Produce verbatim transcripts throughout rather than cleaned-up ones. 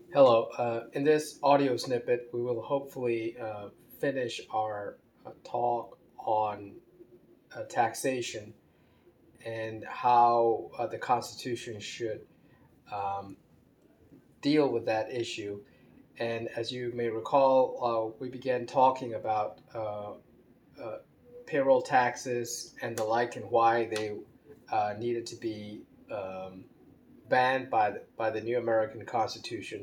Hello. Uh, in this audio snippet, we will hopefully uh, finish our uh, talk on uh, taxation and how uh, the Constitution should um, deal with that issue. And as you may recall, uh, we began talking about uh, uh, payroll taxes and the like, and why they uh, needed to be um, banned by the, by the new American Constitution.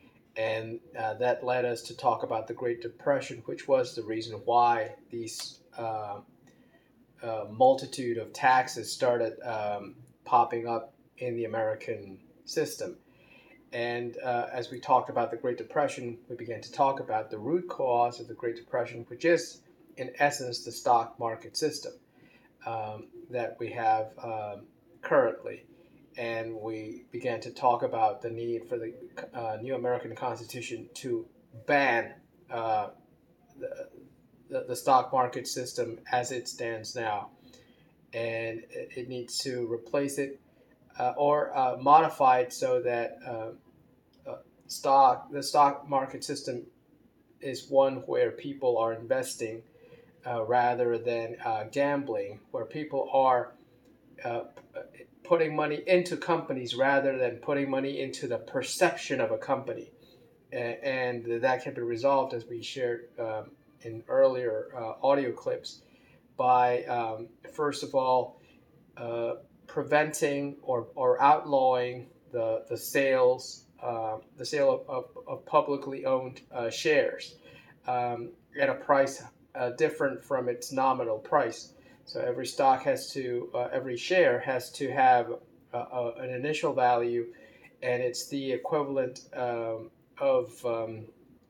And uh, that led us to talk about the Great Depression, which was the reason why these uh, uh, multitude of taxes started um, popping up in the American system. And uh, as we talked about the Great Depression, we began to talk about the root cause of the Great Depression, which is, in essence, the stock market system um, that we have um, currently. And we began to talk about the need for the uh, new American Constitution to ban uh, the, the, the stock market system as it stands now. And it, it needs to replace it uh, or uh, modify it so that uh, uh, stock the stock market system is one where people are investing uh, rather than uh, gambling, where people are uh, putting money into companies rather than putting money into the perception of a company. And that can be resolved, as we shared um, in earlier uh, audio clips, by um, first of all uh, preventing or, or outlawing the the sales uh, the sale of, of, of publicly owned uh, shares um, at a price uh, different from its nominal price. So every stock has to uh, every share has to have a, a, an initial value, and it's the equivalent um, of um,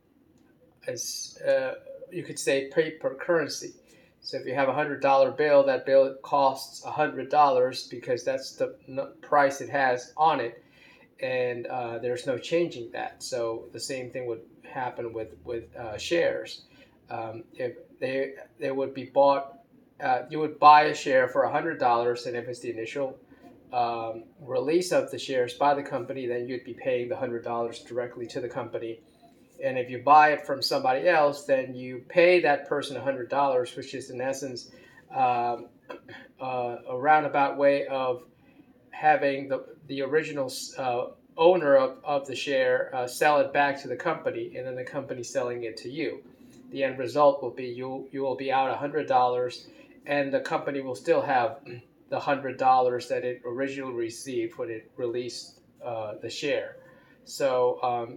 as uh, you could say paper currency. So if you have a hundred dollar bill, that bill costs a hundred dollars because that's the price it has on it, and uh, there's no changing that. So the same thing would happen with with uh, shares. Um, if they they would be bought, uh, you would buy a share for a hundred dollars, and if it's the initial um, release of the shares by the company, then you'd be paying the hundred dollars directly to the company. And if you buy it from somebody else, then you pay that person one hundred dollars, which is in essence um, uh, a roundabout way of having the, the original uh, owner of, of the share uh, sell it back to the company, and then the company selling it to you. The end result will be you, you will be out one hundred dollars, and the company will still have the one hundred dollars that it originally received when it released uh, the share. So um,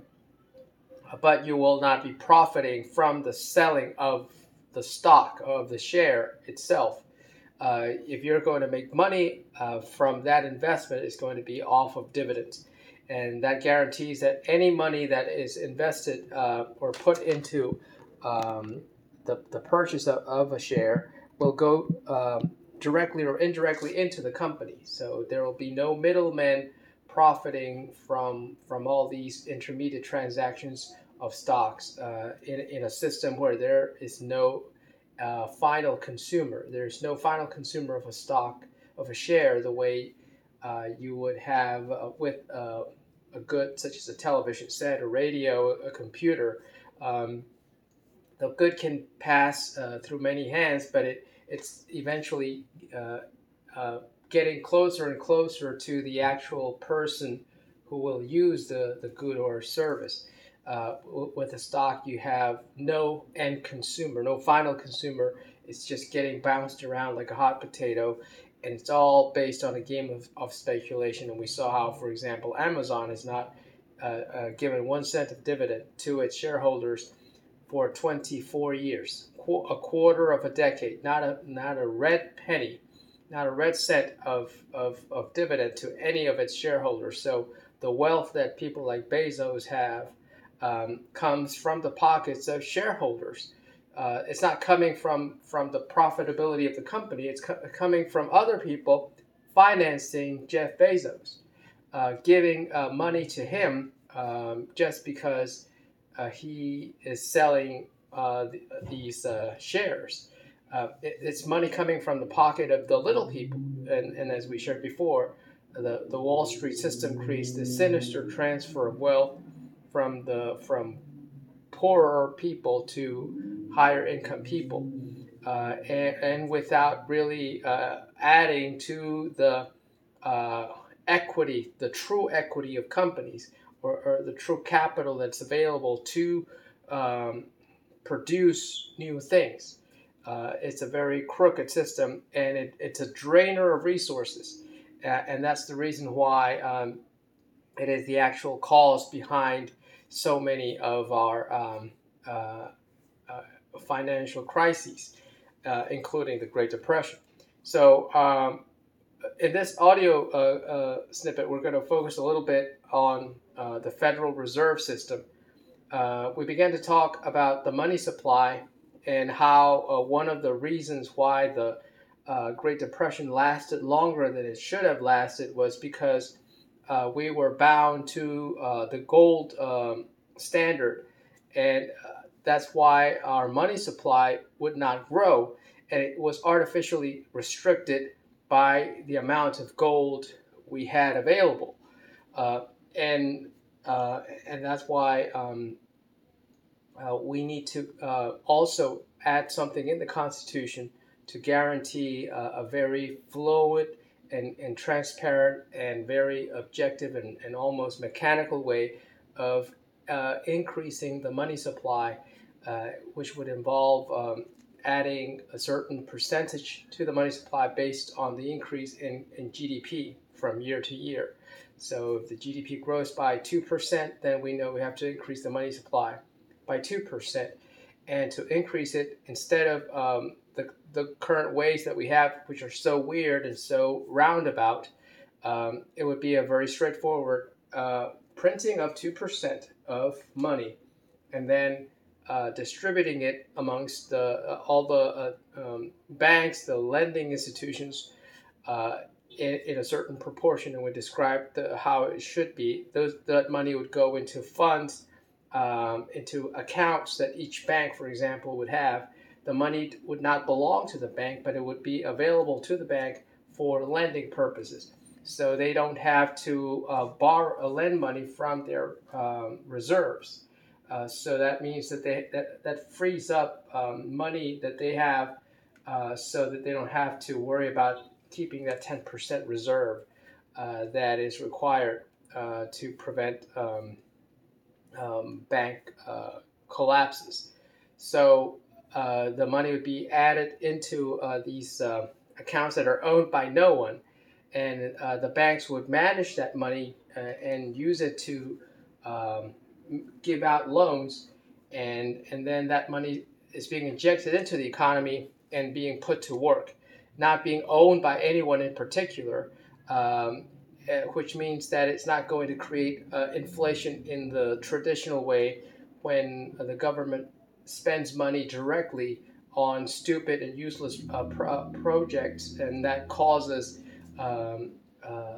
but you will not be profiting from the selling of the stock of the share itself. Uh, if you're going to make money uh, from that investment, it's going to be off of dividends. And that guarantees that any money that is invested uh, or put into um, the, the purchase of, of a share will go um, directly or indirectly into the company. So there will be no middlemen profiting from from all these intermediate transactions of stocks uh, in, in a system where there is no uh, final consumer. There's no final consumer of a stock, of a share, the way uh, you would have uh, with uh, a good such as a television set, a radio, a computer. Um, the good can pass uh, through many hands, but it it's eventually uh, uh, getting closer and closer to the actual person who will use the, the good or service. Uh, with a stock, you have no end consumer, no final consumer. It's just getting bounced around like a hot potato, and it's all based on a game of, of speculation. And we saw how, for example, Amazon has not uh, uh, given one cent of dividend to its shareholders for twenty-four years, a quarter of a decade, not a not a red penny, not a red cent of, of, of dividend to any of its shareholders. So the wealth that people like Bezos have um, comes from the pockets of shareholders. Uh, it's not coming from, from the profitability of the company. It's co- coming from other people financing Jeff Bezos, uh, giving uh, money to him um, just because uh, he is selling uh, th- these uh, shares. Uh, it, it's money coming from the pocket of the little people. And, and as we shared before, the, the Wall Street system creates this sinister transfer of wealth from the from poorer people to higher income people, uh, and, and without really uh, adding to the uh, equity, the true equity of companies, or, or the true capital that's available to um, produce new things. Uh, it's a very crooked system, and it, it's a drainer of resources, uh, and that's the reason why um, it is the actual cause behind so many of our um, uh, uh, financial crises, uh, including the Great Depression. So, um, in this audio uh, uh, snippet, we're going to focus a little bit on uh, the Federal Reserve System. Uh, we began to talk about the money supply and how uh, one of the reasons why the uh, Great Depression lasted longer than it should have lasted was because uh, we were bound to uh, the gold um, standard, and uh, that's why our money supply would not grow, and it was artificially restricted by the amount of gold we had available, uh, and uh, and that's why um, uh, we need to uh, also add something in the Constitution to guarantee uh, a very fluid and, and transparent and very objective and, and almost mechanical way of uh, increasing the money supply, uh, which would involve um, adding a certain percentage to the money supply based on the increase in, in G D P from year to year. So if the G D P grows by two percent, then we know we have to increase the money supply by two percent. And to increase it, instead of um, the, the current ways that we have, which are so weird and so roundabout, um, it would be a very straightforward uh, printing of two percent of money and then uh, distributing it amongst the, uh, all the uh, um, banks, the lending institutions, uh, in, in a certain proportion, and we describe the, how it should be. Those that money would go into funds, um, into accounts that each bank, for example, would have. The money would not belong to the bank, but it would be available to the bank for lending purposes. So they don't have to uh, borrow, uh, lend money from their um, reserves. Uh, so that means that they that, that frees up um, money that they have, uh, so that they don't have to worry about keeping that ten percent reserve uh, that is required uh, to prevent um, um, bank uh, collapses. So uh, the money would be added into uh, these uh, accounts that are owned by no one, and uh, the banks would manage that money uh, and use it to um, give out loans, and and then that money is being injected into the economy and being put to work, not being owned by anyone in particular, um, uh, which means that it's not going to create uh, inflation in the traditional way when uh, the government spends money directly on stupid and useless uh, pro- projects, and that causes um, uh,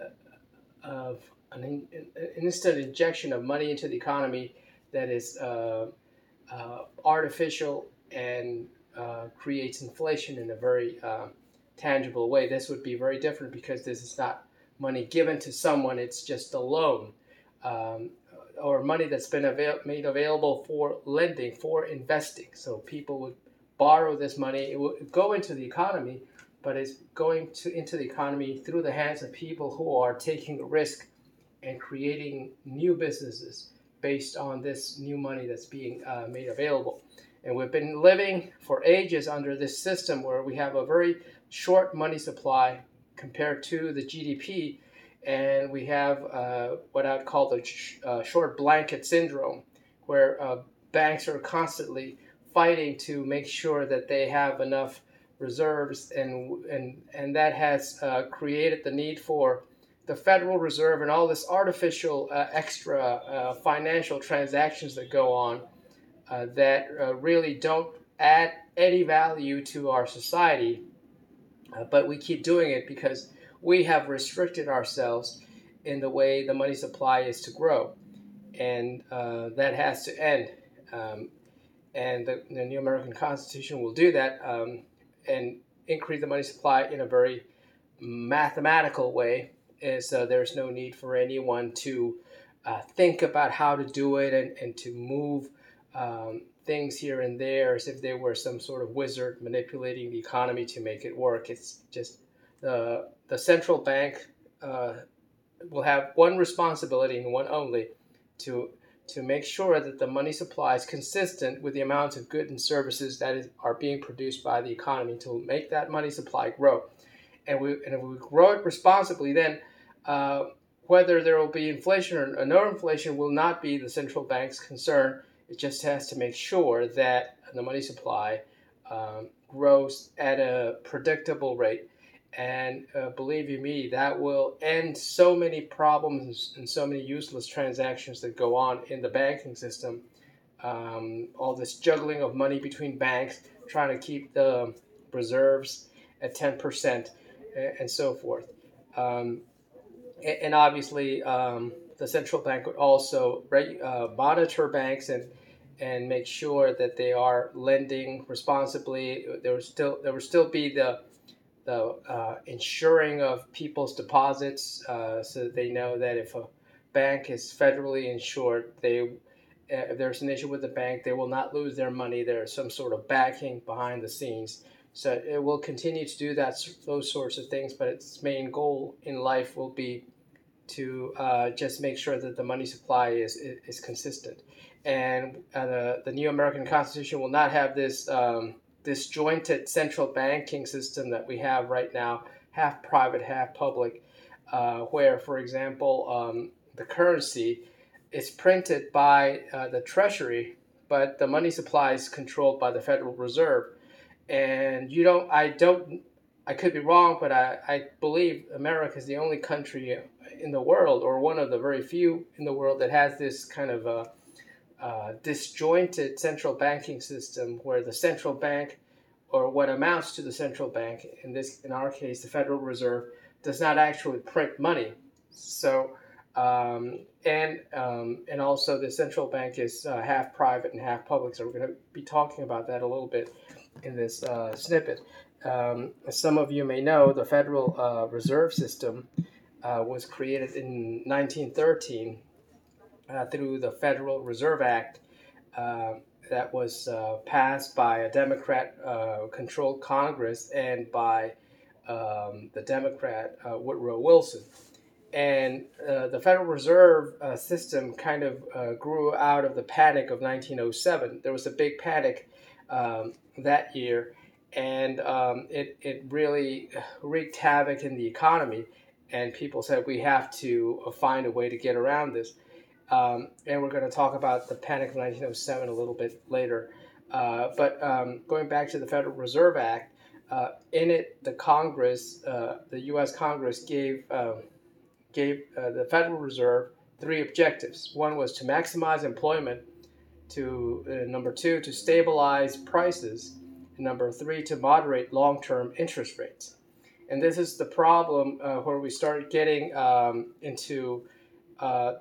of an, in, an instant injection of money into the economy that is uh, uh, artificial and uh, creates inflation in a very uh, tangible way. This would be very different because this is not money given to someone, it's just a loan, um, or money that's been avail- made available for lending, for investing. So people would borrow this money, it would go into the economy, but it's going to into the economy through the hands of people who are taking a risk and creating new businesses based on this new money that's being uh, made available. And we've been living for ages under this system where we have a very short money supply compared to the G D P, and we have uh, what I'd call the sh- uh, short blanket syndrome, where uh, banks are constantly fighting to make sure that they have enough reserves, and and and that has uh, created the need for the Federal Reserve and all this artificial uh, extra uh, financial transactions that go on uh, that uh, really don't add any value to our society, uh, but we keep doing it because we have restricted ourselves in the way the money supply is to grow, and uh, that has to end. Um, and the, the new American Constitution will do that, um, and increase the money supply in a very mathematical way. Is uh, there's no need for anyone to uh, think about how to do it and, and to move um, things here and there as if they were some sort of wizard manipulating the economy to make it work. It's just the the central bank uh, will have one responsibility and one only to to make sure that the money supply is consistent with the amounts of goods and services that is, are being produced by the economy to make that money supply grow. And we and if we grow it responsibly, then uh, whether there will be inflation or no inflation will not be the central bank's concern. It just has to make sure that the money supply um, grows at a predictable rate. And uh, believe you me, that will end so many problems and so many useless transactions that go on in the banking system. Um, all this juggling of money between banks, trying to keep the reserves at ten percent and so forth. Um, and obviously, um, the central bank would also reg- uh, monitor banks and and make sure that they are lending responsibly. There would still there would still be the the uh, insuring of people's deposits, uh, so that they know that if a bank is federally insured, they uh, if there's an issue with the bank, they will not lose their money. There's some sort of backing behind the scenes. So it will continue to do that those sorts of things, but its main goal in life will be to uh, just make sure that the money supply is is, is consistent. And uh, the, the new American Constitution will not have this um, disjointed central banking system that we have right now, half private, half public, uh, where, for example, um, the currency is printed by uh, the Treasury, but the money supply is controlled by the Federal Reserve. And you don't, I don't, I could be wrong, but I, I believe America is the only country in the world, or one of the very few in the world, that has this kind of a uh, disjointed central banking system where the central bank, or what amounts to the central bank, in this, in our case, the Federal Reserve, does not actually print money. So, um, and um, and also the central bank is uh, half private and half public. So we're going to be talking about that a little bit in this uh, snippet. Um, as some of you may know, the Federal uh, Reserve System uh, was created in nineteen thirteen uh, through the Federal Reserve Act uh, that was uh, passed by a Democrat-controlled uh, Congress and by um, the Democrat uh, Woodrow Wilson. And uh, the Federal Reserve uh, System kind of uh, grew out of the panic of nineteen oh seven. There was a big panic um, that year, and um, it, it really wreaked havoc in the economy. And people said, we have to find a way to get around this. Um, and we're going to talk about the Panic of nineteen oh seven a little bit later. Uh, but um, going back to the Federal Reserve Act, uh, in it, the Congress, uh, the U S Congress gave um, gave uh, the Federal Reserve three objectives. One was to maximize employment, to uh, number two, to stabilize prices, and number three, to moderate long-term interest rates. And this is the problem uh, where we start getting um, into uh,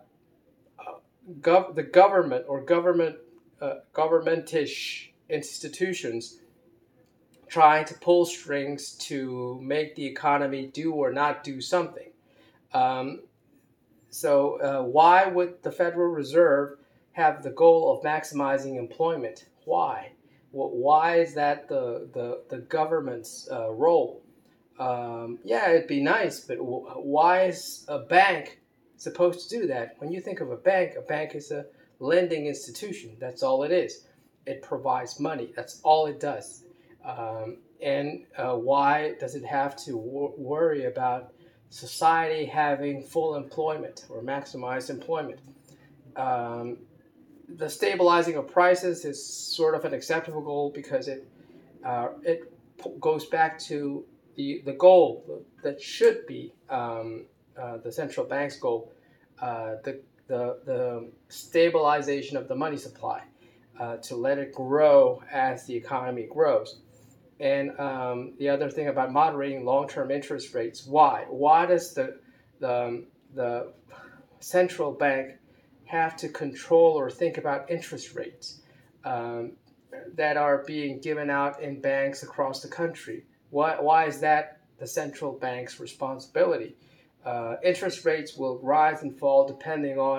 gov- the government or government uh, governmentish institutions trying to pull strings to make the economy do or not do something. Um, so uh, why would the Federal Reserve have the goal of maximizing employment? Why? Well, why is that the the, the government's uh, role? Um, yeah, it'd be nice, but w- why is a bank supposed to do that? When you think of a bank, a bank is a lending institution. That's all it is. It provides money. That's all it does. Um, and uh, why does it have to wor- worry about society having full employment or maximized employment? Um, the stabilizing of prices is sort of an acceptable goal because it uh, it p- goes back to the the goal that should be um, uh, the central bank's goal, uh, the, the the stabilization of the money supply, uh, to let it grow as the economy grows. And um, the other thing about moderating long-term interest rates, why? Why does the the the central bank have to control or think about interest rates um, that are being given out in banks across the country? Why, why is that the central bank's responsibility? Uh, interest rates will rise and fall depending on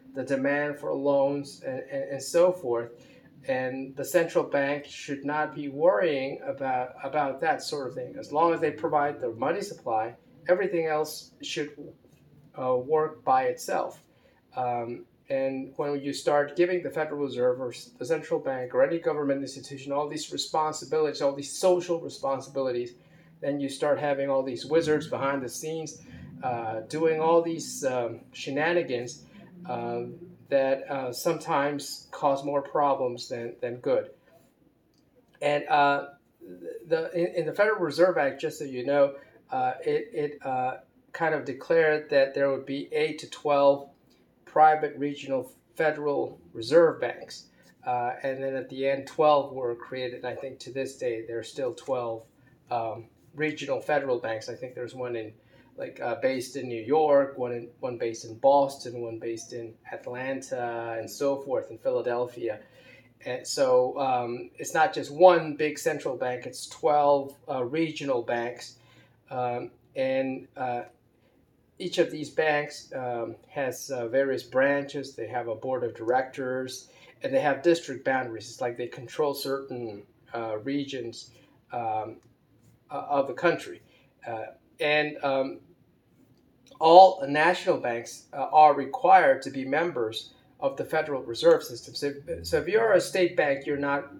the demand for loans, and, and, and so forth. And the central bank should not be worrying about, about that sort of thing. As long as they provide the money supply, everything else should uh, work by itself. Um, and when you start giving the Federal Reserve or the central bank or any government institution all these responsibilities, all these social responsibilities, then you start having all these wizards behind the scenes uh, doing all these um, shenanigans um, that uh, sometimes cause more problems than, than good. And uh, the in, in the Federal Reserve Act, just so you know, uh, it, it uh, kind of declared that there would be eight to twelve private regional Federal Reserve banks. Uh, and then at the end, twelve were created. And I think to this day, there are still twelve um, regional federal banks. I think there's one in like uh, based in New York, one in, one based in Boston, one based in Atlanta, and so forth, in Philadelphia. And so um, it's not just one big central bank; it's twelve uh, regional banks, um, and uh, each of these banks um, has uh, various branches. They have a board of directors, and they have district boundaries. It's like they control certain uh, regions um, of the country. Uh, and um, all national banks uh, are required to be members of the Federal Reserve System. So, so if you're a state bank, you're not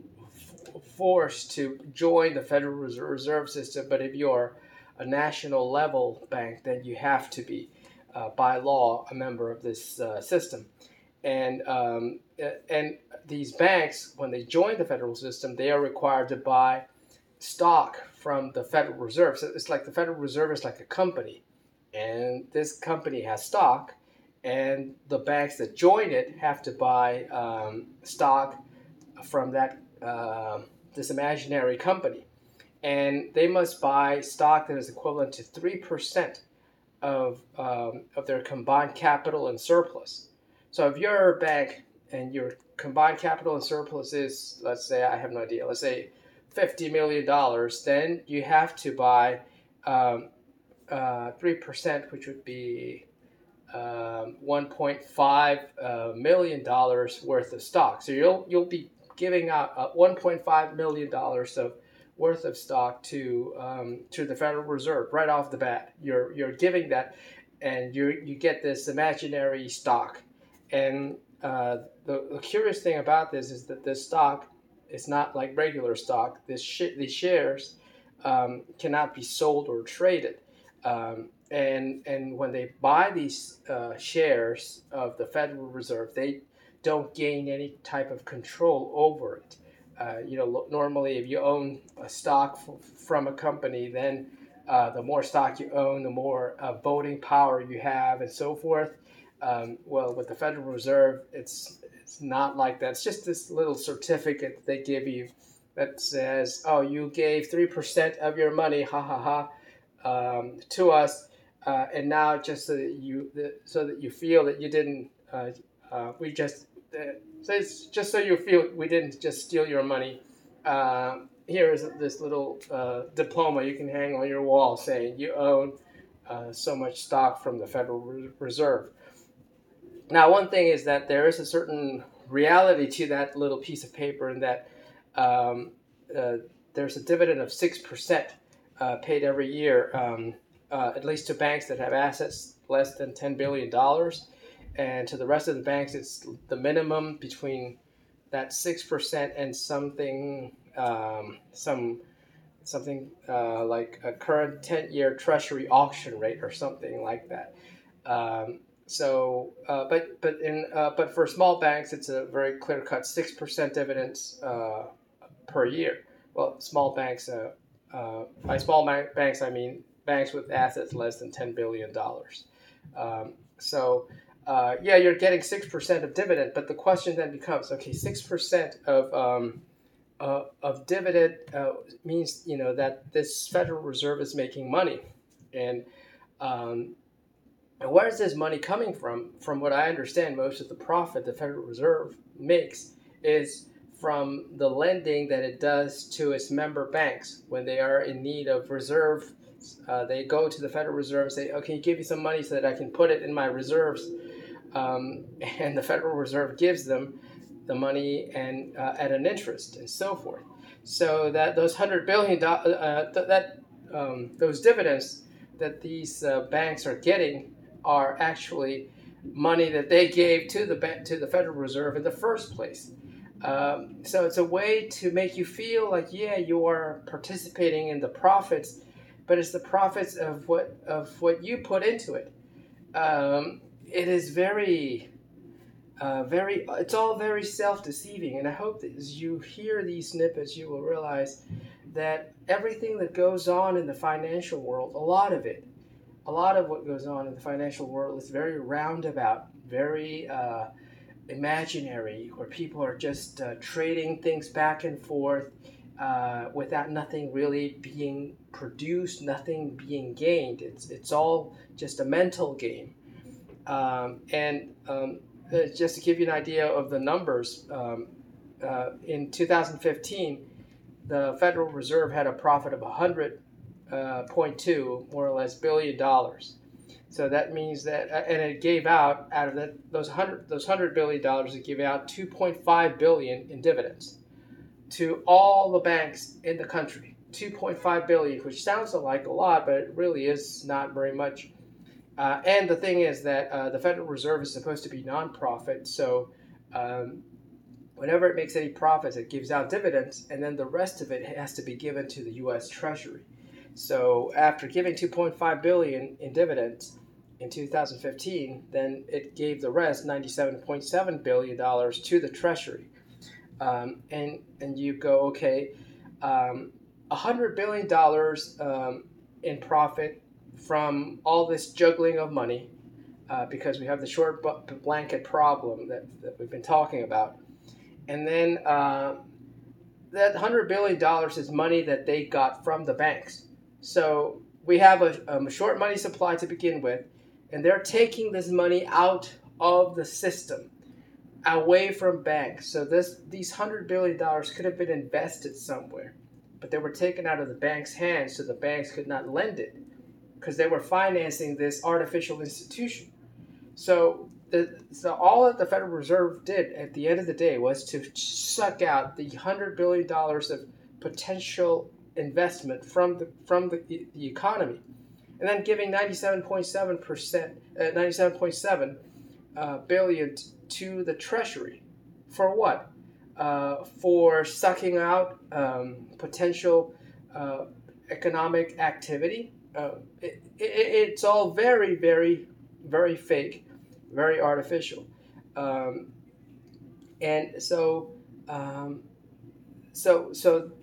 f- forced to join the Federal Reserve System, but if you're a national level bank, then you have to be, uh, by law, a member of this uh, system. And um, and these banks, when they join the federal system, they are required to buy stock from the Federal Reserve. So it's like the Federal Reserve is like a company, and this company has stock, and the banks that join it have to buy um, stock from that uh, this imaginary company. And they must buy stock that is equivalent to three percent of, um, of their combined capital and surplus. So if you're a bank and your combined capital and surplus is, let's say, I have no idea, let's say fifty million dollars, then you have to buy um, uh, three percent, which would be um, one point five uh, million dollars worth of stock. So you'll, you'll be giving out uh, one point five million dollars of worth of stock to um, to the Federal Reserve right off the bat. You're you're giving that, and you you get this imaginary stock. And uh, the, the curious thing about this is that this stock is not like regular stock. This sh- these shares um, cannot be sold or traded. Um, and and when they buy these uh, shares of the Federal Reserve, they don't gain any type of control over it. Uh, you know, normally if you own a stock f- from a company, then uh, the more stock you own, the more uh, voting power you have, and so forth. Um, well, with the Federal Reserve, it's it's not like that. It's just this little certificate they give you that says, "Oh, you gave three percent of your money, ha ha ha, um, to us, uh, and now just so that you so that you feel that you didn't, uh, uh, we just." Uh, So it's just so you feel we didn't just steal your money. Uh, here is this little uh, diploma you can hang on your wall saying you own uh, so much stock from the Federal Reserve. Now, one thing is that there is a certain reality to that little piece of paper, in that um, uh, there's a dividend of six percent uh, paid every year, um, uh, at least to banks that have assets less than ten billion dollars. And to the rest of the banks, it's the minimum between that six percent and something, um, some something uh, like a current ten-year Treasury auction rate or something like that. Um, so, uh, but but in uh, but for small banks, it's a very clear-cut six percent dividends uh, per year. Well, small banks, uh, uh, by small banks, I mean banks with assets less than ten billion dollars. Um, so. Uh, yeah, you're getting six percent of dividend, but the question then becomes, okay, six percent of um, uh, of dividend uh, means, you know, that this Federal Reserve is making money. And, um, and where is this money coming from? From what I understand, most of the profit the Federal Reserve makes is from the lending that it does to its member banks when they are in need of reserve. Uh, they go to the Federal Reserve and say, "Okay, give me some money so that I can put it in my reserves." um, and the Federal Reserve gives them the money and uh, at an interest and so forth. So that those hundred billion dollars, uh, th- that um, those dividends that these uh, banks are getting are actually money that they gave to the ba- to the Federal Reserve in the first place. Um, so it's a way to make you feel like, yeah, you are participating in the profits, but it's the profits of what of what you put into it. Um, it is very, uh, very. It's all very self-deceiving, and I hope that as you hear these snippets, you will realize that everything that goes on in the financial world, a lot of it, a lot of what goes on in the financial world is very roundabout, very uh, imaginary, where people are just uh, trading things back and forth uh, without nothing really being produced, nothing being gained. It's it's all just a mental game. Um, and um, uh, just to give you an idea of the numbers, um, uh, in two thousand fifteen, the Federal Reserve had a profit of one hundred point two, more or less, billion dollars. So that means that, uh, and it gave out out of that those hundred those hundred billion dollars, it gave out two point five billion in dividends to all the banks in the country. two point five billion, which sounds like a lot, but it really is not very much. Uh, and the thing is that uh, the Federal Reserve is supposed to be nonprofit, so um, whenever it makes any profits, it gives out dividends, and then the rest of it has to be given to the U S Treasury. So after giving two point five billion dollars in dividends in two thousand fifteen, then it gave the rest, ninety-seven point seven billion dollars, to the Treasury. Um, and and you go, okay, um, one hundred billion dollars um, in profit from all this juggling of money, uh, because we have the short blanket problem that, that we've been talking about. And then uh, that one hundred billion dollars is money that they got from the banks. So we have a, a short money supply to begin with, and they're taking this money out of the system, away from banks. So this these one hundred billion dollars could have been invested somewhere, but they were taken out of the bank's hands so the banks could not lend it because they were financing this artificial institution. So, the, so all that the Federal Reserve did at the end of the day was to suck out the one hundred billion dollars of potential investment from the from the, the economy, and then giving ninety-seven point seven percent, uh, ninety-seven point seven uh, billion to the Treasury. For what? Uh, for sucking out um, potential uh, economic activity. Uh, it, it, it's all very, very, very fake, very artificial. Um, and so, um, so, so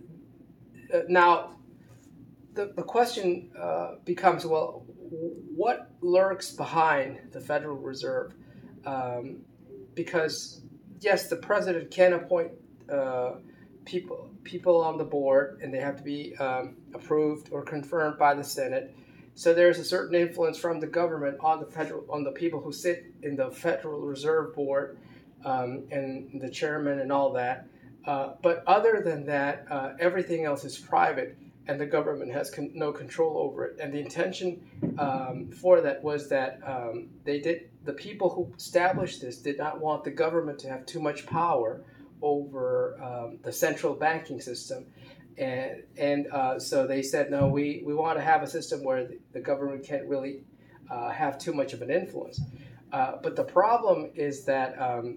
uh, now the, the question uh, becomes, well, what lurks behind the Federal Reserve? Um, because yes, the president can appoint uh, people people on the board, and they have to be um, approved or confirmed by the Senate. So there's a certain influence from the government on the federal on the people who sit in the Federal Reserve Board, um, and the chairman and all that. Uh, but other than that, uh, everything else is private, and the government has con- no control over it. And the intention um, for that was that um, they did the people who established this did not want the government to have too much power over um, the central banking system. And, and uh, so they said, no, we, we want to have a system where the, the government can't really uh, have too much of an influence. Uh, but the problem is that um,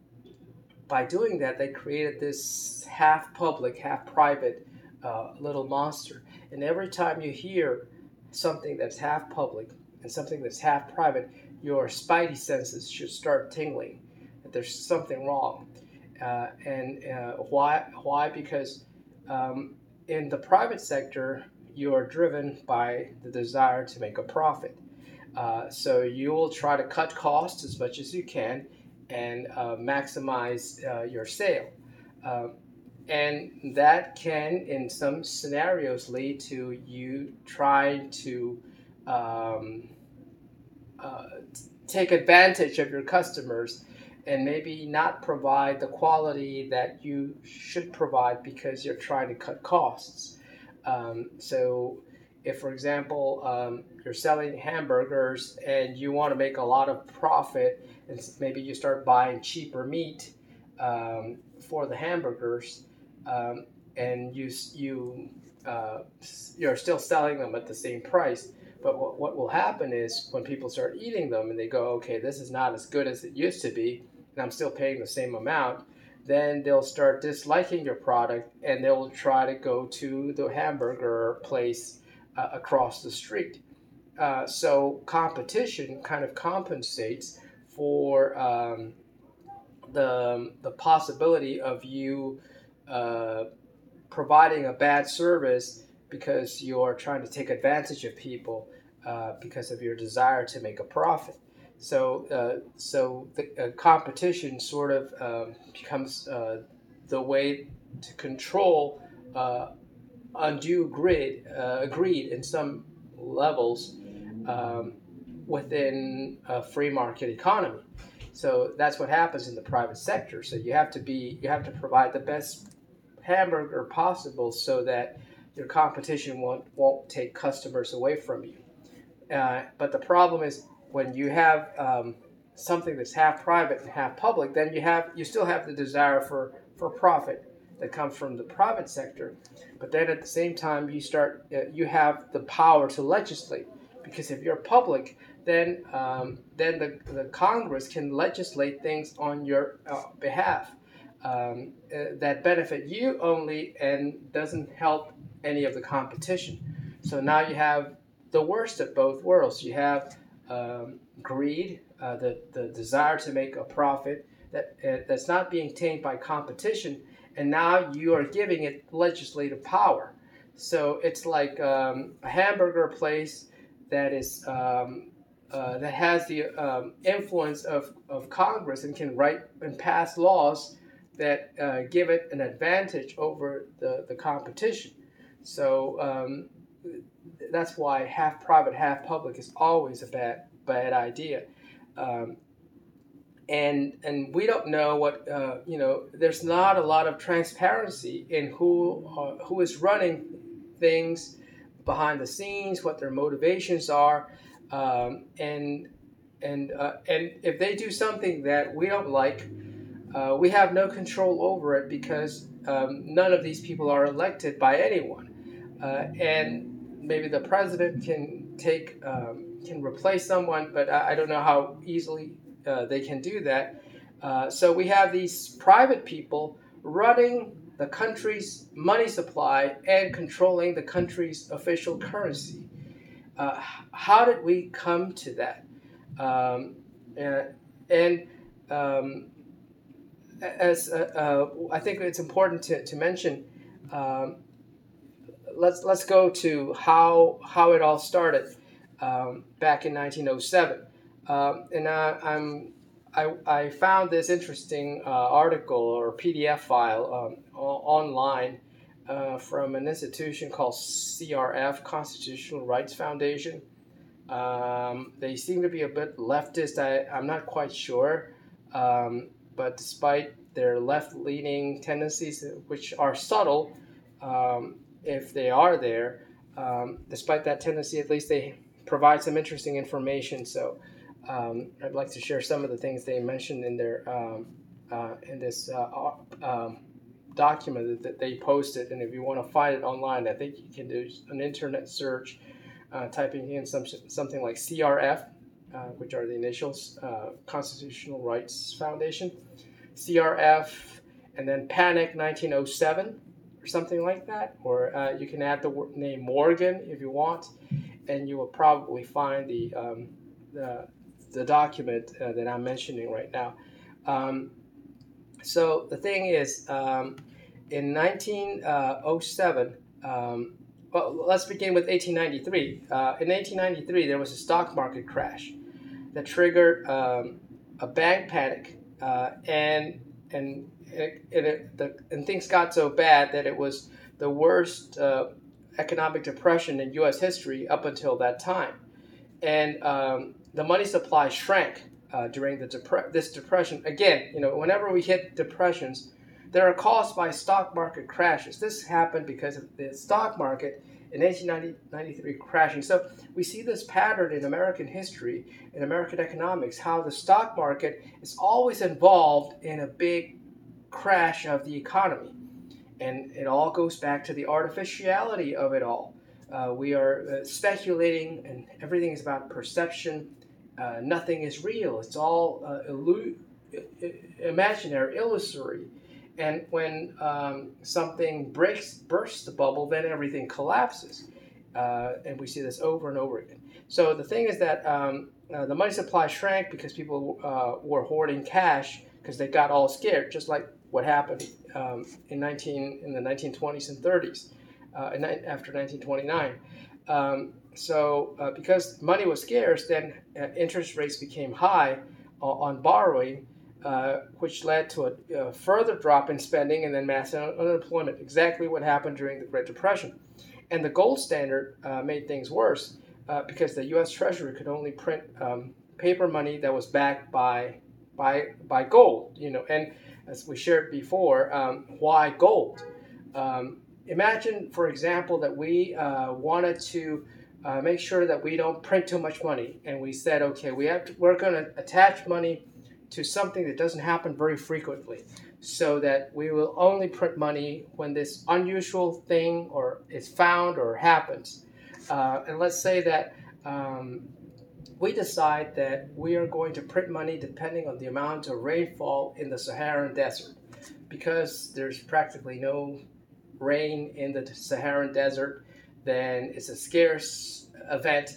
by doing that, they created this half public, half private uh, little monster. And every time you hear something that's half public and something that's half private, your spidey senses should start tingling, that there's something wrong. Uh, and uh, why? Why? Because um, in the private sector, you're driven by the desire to make a profit. Uh, so you will try to cut costs as much as you can and uh, maximize uh, your sale. Um, and that can, in some scenarios, lead to you trying to um, uh, take advantage of your customers and maybe not provide the quality that you should provide because you're trying to cut costs. Um, so if, for example, um, you're selling hamburgers and you want to make a lot of profit, and maybe you start buying cheaper meat um, for the hamburgers, um, and you you uh, you're still selling them at the same price. But what, what will happen is when people start eating them and they go, okay, this is not as good as it used to be, and I'm still paying the same amount, then they'll start disliking your product and they'll try to go to the hamburger place uh, across the street. Uh, so competition kind of compensates for um, the, the possibility of you uh, providing a bad service because you're trying to take advantage of people uh, because of your desire to make a profit. So, uh, so the uh, competition sort of um, becomes uh, the way to control uh, undue greed, uh, greed in some levels um, within a free market economy. So that's what happens in the private sector. So you have to be, you have to provide the best hamburger possible so that your competition won't won't take customers away from you. Uh, but the problem is when you have um, something that's half private and half public, then you have you still have the desire for, for profit that comes from the private sector. But then at the same time, you start uh, you have the power to legislate, because if you're public, then um, then the, the Congress can legislate things on your uh, behalf um, uh, that benefit you only and doesn't help any of the competition. So now you have the worst of both worlds. You have um, greed, uh, the, the desire to make a profit that uh, that's not being tamed by competition, and now you are giving it legislative power. So it's like um, a hamburger place that is um, uh, that has the um, influence of, of Congress and can write and pass laws that uh, give it an advantage over the, the competition. So um, that's why half private, half public is always a bad bad idea. Um, and and we don't know what uh, you know. There's not a lot of transparency in who uh, who is running things behind the scenes, what their motivations are, um, and and uh, and if they do something that we don't like, uh, we have no control over it because um, none of these people are elected by anyone, uh, and maybe the president can take um, can replace someone, but I, I don't know how easily uh, they can do that. Uh, so we have these private people running the country's money supply and controlling the country's official currency. Uh, how did we come to that? Um, and and um, as uh, uh, I think it's important to, to mention, um, let's let's go to how how it all started um, back in nineteen oh seven. Um, and I, I'm I, I found this interesting uh, article or P D F file um, o- online uh, from an institution called C R F, Constitutional Rights Foundation. Um, they seem to be a bit leftist. I, I'm not quite sure. Um, but despite their left-leaning tendencies, which are subtle, um, if they are there, um, despite that tendency, at least they provide some interesting information. So um, I'd like to share some of the things they mentioned in their um, uh, in this uh, um, document that they posted. And if you want to find it online, I think you can do an internet search, uh, typing in some something like C R F, uh, which are the initials, uh, Constitutional Rights Foundation, C R F, and then Panic nineteen oh seven or something like that. Or uh, you can add the name Morgan if you want, and you will probably find the um, the, the document uh, that I'm mentioning right now. Um, so the thing is, um, in nineteen oh seven, um, well, let's begin with eighteen ninety-three. Uh, in eighteen ninety-three, there was a stock market crash that triggered um, a bank panic, uh, and and it, it, the, and things got so bad that it was the worst uh, economic depression in U S history up until that time. And um, the money supply shrank uh, during the depre- this depression. Again, you know, whenever we hit depressions, they are caused by stock market crashes. This happened because the stock market in eighteen ninety-three crashing. So we see this pattern in American history, in American economics, how the stock market is always involved in a big crash of the economy. And it all goes back to the artificiality of it all. Uh, we are uh, speculating, and everything is about perception. Uh, nothing is real. It's all uh, illu- imaginary, illusory. And when um, something breaks, bursts the bubble, then everything collapses. Uh, and we see this over and over again. So the thing is that um, uh, the money supply shrank because people uh, were hoarding cash because they got all scared, just like what happened um, in nineteen in the nineteen twenties and thirties, uh, and after nineteen twenty-nine. Um, so uh, because money was scarce, then uh, interest rates became high uh, on borrowing, uh, which led to a, a further drop in spending and then mass un- unemployment. Exactly what happened during the Great Depression. And the gold standard uh, made things worse uh, because the U S Treasury could only print um, paper money that was backed by by by gold. You know, and as we shared before, um, why gold? Um, imagine, for example, that we uh, wanted to uh, make sure that we don't print too much money, and we said, okay, we have to, we're going to attach money to something that doesn't happen very frequently, so that we will only print money when this unusual thing or is found or happens. Uh, and let's say that um, we decide that we are going to print money depending on the amount of rainfall in the Saharan desert, because there's practically no rain in the Saharan desert. Then it's a scarce event,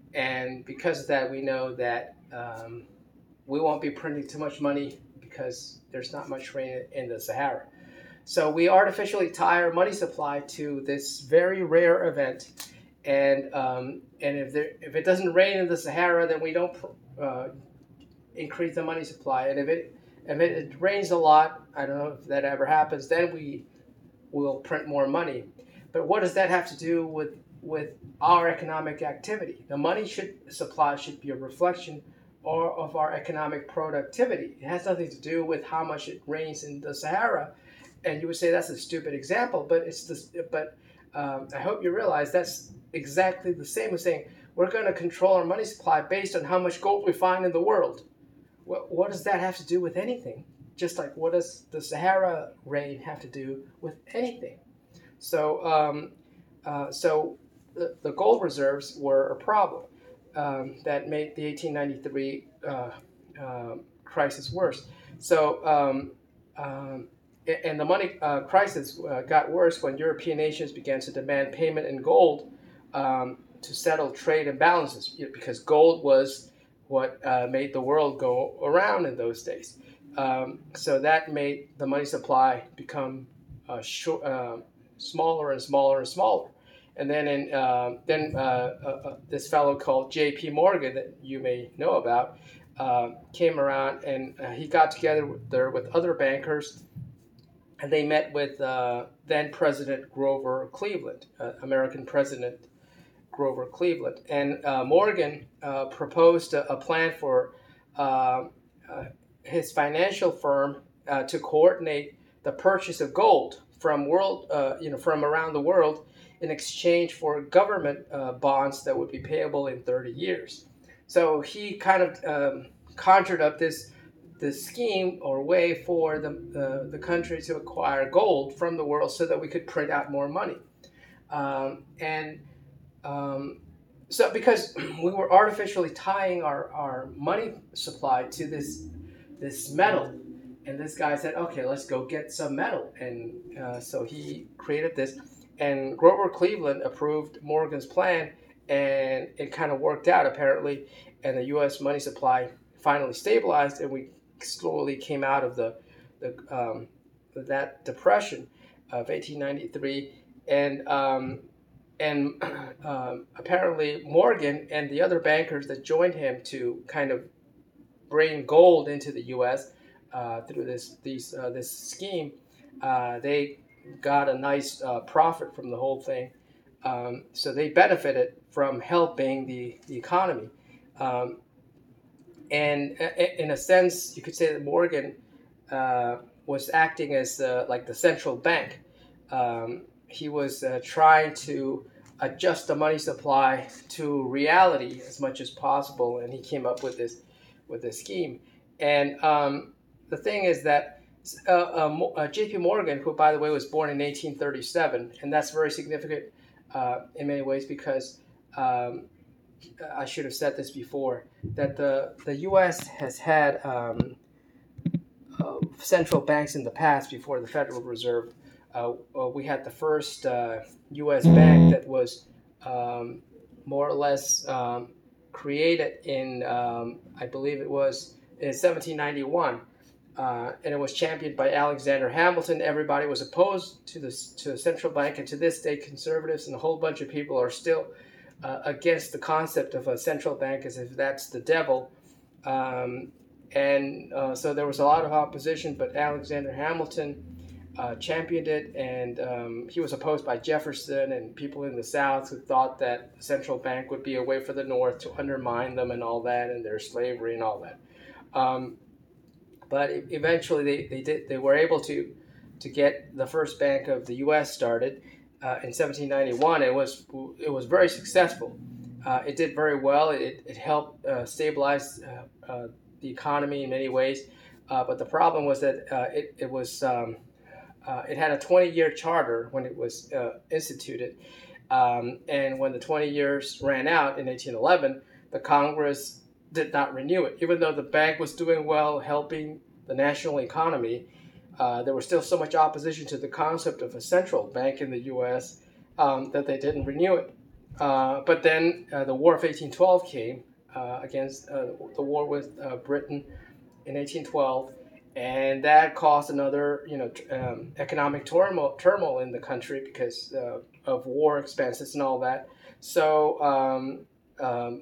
and because of that, we know that um, we won't be printing too much money because there's not much rain in the Sahara. So we artificially tie our money supply to this very rare event, and um, and if there if it doesn't rain in the Sahara, then we don't uh, increase the money supply. And if it if it, it rains a lot, I don't know if that ever happens, then we will print more money. But what does that have to do with with our economic activity? The money should supply should be a reflection or of our economic productivity. It has nothing to do with how much it rains in the Sahara. And you would say that's a stupid example, but it's this. But um, I hope you realize that's exactly the same as saying we're going to control our money supply based on how much gold we find in the world. Well, what does that have to do with anything? Just like what does the Sahara rain have to do with anything? So, um, uh, so the, the gold reserves were a problem um, that made the eighteen ninety-three uh, uh, crisis worse. So, um, um, and the money uh, crisis uh, got worse when European nations began to demand payment in gold um, to settle trade imbalances, because gold was what uh, made the world go around in those days. Um, so that made the money supply become uh, short, uh, smaller and smaller and smaller. And then in uh, then uh, uh, this fellow called J P Morgan, that you may know about, uh, came around, and uh, he got together with, there with other bankers, and they met with uh, then President Grover Cleveland, uh, American President Grover Cleveland. And uh, Morgan uh, proposed a, a plan for uh, uh, his financial firm uh, to coordinate the purchase of gold from world, uh, you know, from around the world in exchange for government uh, bonds that would be payable in thirty years. So he kind of um, conjured up this this scheme or way for the uh, the country to acquire gold from the world so that we could print out more money. Um, and um, so because we were artificially tying our, our money supply to this this metal, and this guy said, okay, let's go get some metal. And uh, so he created this, and Grover Cleveland approved Morgan's plan, and it kind of worked out apparently, and the U S money supply finally stabilized, and we slowly came out of the, the um, that depression of eighteen ninety-three, and um, and um, apparently Morgan and the other bankers that joined him to kind of bring gold into the U S uh, through this these uh, this scheme, uh, they got a nice uh, profit from the whole thing. Um, so they benefited from helping the, the economy. Um, and in a sense, you could say that Morgan uh, was acting as uh, like the central bank. Um, he was uh, trying to adjust the money supply to reality as much as possible, and he came up with this with this scheme. And um, the thing is that uh, uh, uh, J P. Morgan, who by the way was born in eighteen thirty-seven, and that's very significant uh, in many ways because um, I should have said this before, that the the U S has had um, uh, central banks in the past before the Federal Reserve. Uh, uh, we had the first uh, U S bank that was um, more or less um, created in, um, I believe it was in seventeen ninety-one, uh, and it was championed by Alexander Hamilton. Everybody was opposed to the to the central bank, and to this day, conservatives and a whole bunch of people are still uh, against the concept of a central bank, as if that's the devil. Um, and uh, so there was a lot of opposition, but Alexander Hamilton Uh, championed it, and um, he was opposed by Jefferson and people in the South who thought that the central bank would be a way for the North to undermine them and all that, and their slavery and all that. Um, but e- eventually, they, they did they were able to to get the first bank of the U S started uh, in seventeen ninety-one. It was it was very successful. Uh, it did very well. It it helped uh, stabilize uh, uh, the economy in many ways. Uh, but the problem was that uh, it it was um, Uh, it had a twenty-year charter when it was uh, instituted, um, and when the twenty years ran out in eighteen eleven, the Congress did not renew it. Even though the bank was doing well, helping the national economy, uh, there was still so much opposition to the concept of a central bank in the U S um, that they didn't renew it. Uh, but then uh, the War of eighteen twelve came uh, against uh, the war with uh, Britain in eighteen twelve. And that caused another, you know, um, economic turmoil, turmoil in the country because uh, of war expenses and all that. So um, um,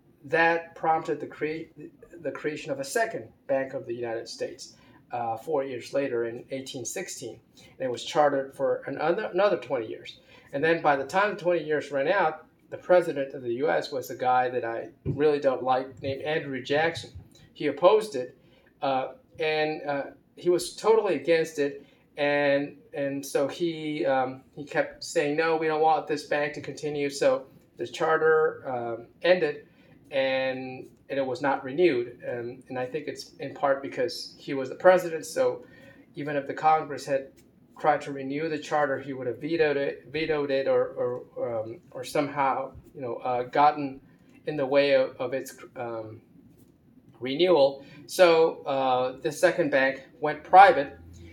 that prompted the cre- the creation of a second Bank of the United States uh, four years later in eighteen sixteen. And it was chartered for another another twenty years. And then by the time the twenty years ran out, the president of the U S was a guy that I really don't like named Andrew Jackson. He opposed it. Uh, And uh, he was totally against it, and and so he um, he kept saying, no, we don't want this bank to continue. So the charter um, ended, and and it was not renewed. And, and I think it's in part because he was the president. So even if the Congress had tried to renew the charter, he would have vetoed it, vetoed it, or or um, or somehow you know uh, gotten in the way of, of its um, renewal. So uh, the second bank went private,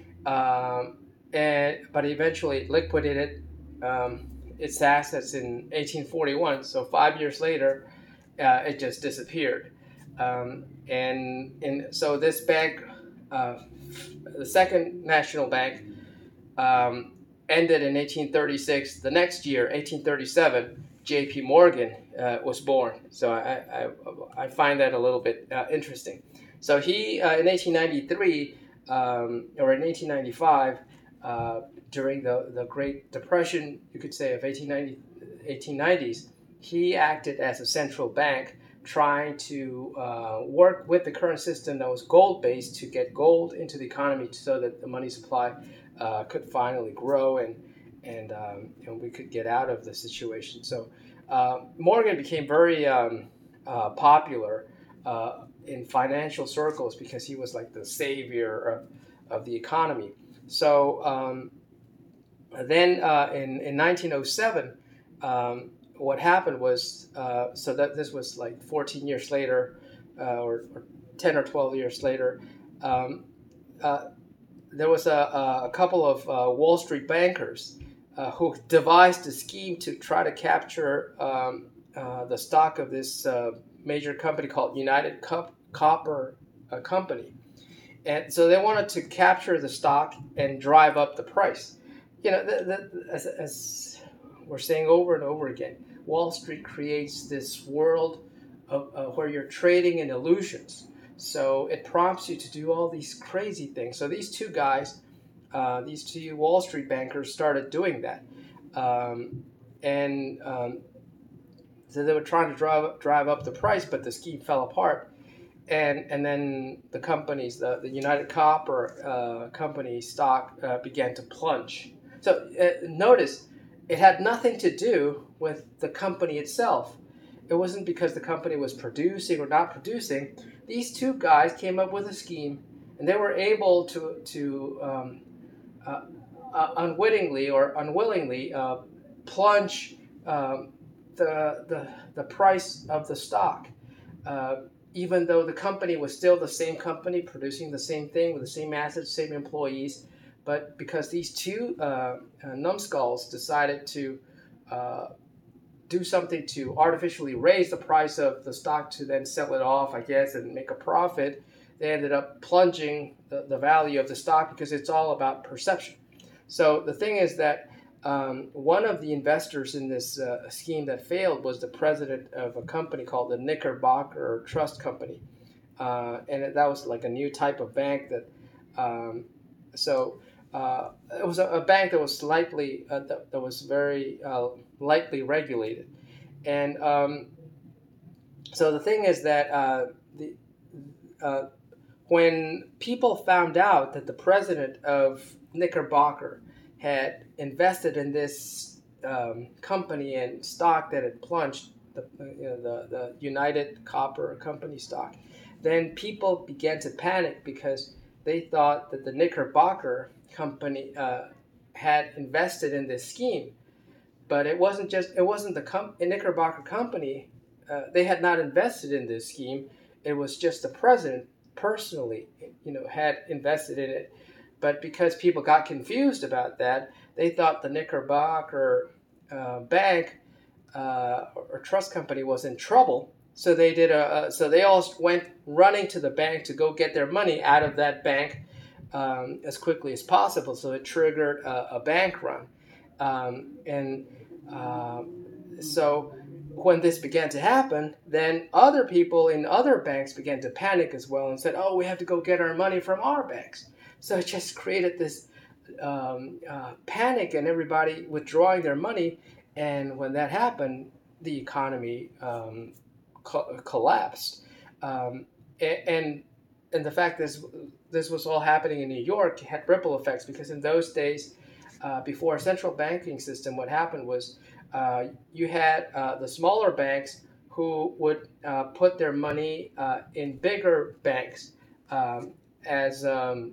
um, and but eventually liquidated um, its assets in eighteen forty-one. So five years later, uh, it just disappeared. Um, and and so this bank, uh, the second national bank, um, ended in eighteen thirty-six. The next year, eighteen thirty-seven, J P. Morgan uh, was born. So I, I, I find that a little bit uh, interesting. So he, uh, in eighteen ninety-three, um, or in eighteen ninety-five, uh, during the, the Great Depression, you could say, of eighteen ninety, eighteen nineties, he acted as a central bank trying to uh, work with the current system that was gold-based to get gold into the economy so that the money supply uh, could finally grow and and, um, and we could get out of the situation. So uh, Morgan became very um, uh, popular uh, in financial circles because he was like the savior of, of the economy. So um, then uh, in, in nineteen oh seven, um, what happened was, uh, so that this was like fourteen years later, uh, or, or ten or twelve years later, um, uh, there was a, a couple of uh, Wall Street bankers uh, who devised a scheme to try to capture um, uh, the stock of this uh, major company called United Cup, Copper uh, Company. And so they wanted to capture the stock and drive up the price. You know, the, the, as, as we're saying over and over again, Wall Street creates this world of, uh, where you're trading in illusions. So it prompts you to do all these crazy things. So these two guys, uh, these two Wall Street bankers started doing that. Um, and um, so they were trying to drive, drive up the price, but the scheme fell apart. And and then the companies, the, the United Copper uh, company stock uh, began to plunge. So uh, notice, it had nothing to do with the company itself. It wasn't because the company was producing or not producing. These two guys came up with a scheme, and they were able to to um, uh, uh, unwittingly or unwillingly uh, plunge um, the, the the price of the stock, uh, even though the company was still the same company producing the same thing with the same assets, same employees. But because these two uh, uh, numbskulls decided to uh, do something to artificially raise the price of the stock to then sell it off, I guess, and make a profit, they ended up plunging the, the value of the stock because it's all about perception. So the thing is that um, one of the investors in this uh, scheme that failed was the president of a company called the Knickerbocker Trust Company. Uh, and that was like a new type of bank that, um, so uh, it was a, a bank that was slightly, uh, that, that was very uh, lightly regulated. And um, so the thing is that uh, the, uh, when people found out that the president of Knickerbocker had invested in this um, company and stock that had plunged, the, you know, the, the United Copper Company stock, then people began to panic because they thought that the Knickerbocker company uh, had invested in this scheme. But it wasn't just it wasn't the com- Knickerbocker company. Uh, they had not invested in this scheme. It was just the president personally, you know, had invested in it. But because people got confused about that, they thought the Knickerbocker uh, bank uh, or trust company was in trouble. So they did a, a so they all went running to the bank to go get their money out of that bank um, as quickly as possible. So it triggered a, a bank run, um, and uh, so when this began to happen, then other people in other banks began to panic as well and said, "Oh, we have to go get our money from our banks." So it just created this um, uh, panic and everybody withdrawing their money. And when that happened, the economy um, co- collapsed. Um, and and the fact this this was all happening in New York had ripple effects because in those days, uh, before a central banking system, what happened was uh, you had uh, the smaller banks who would uh, put their money uh, in bigger banks um, as um,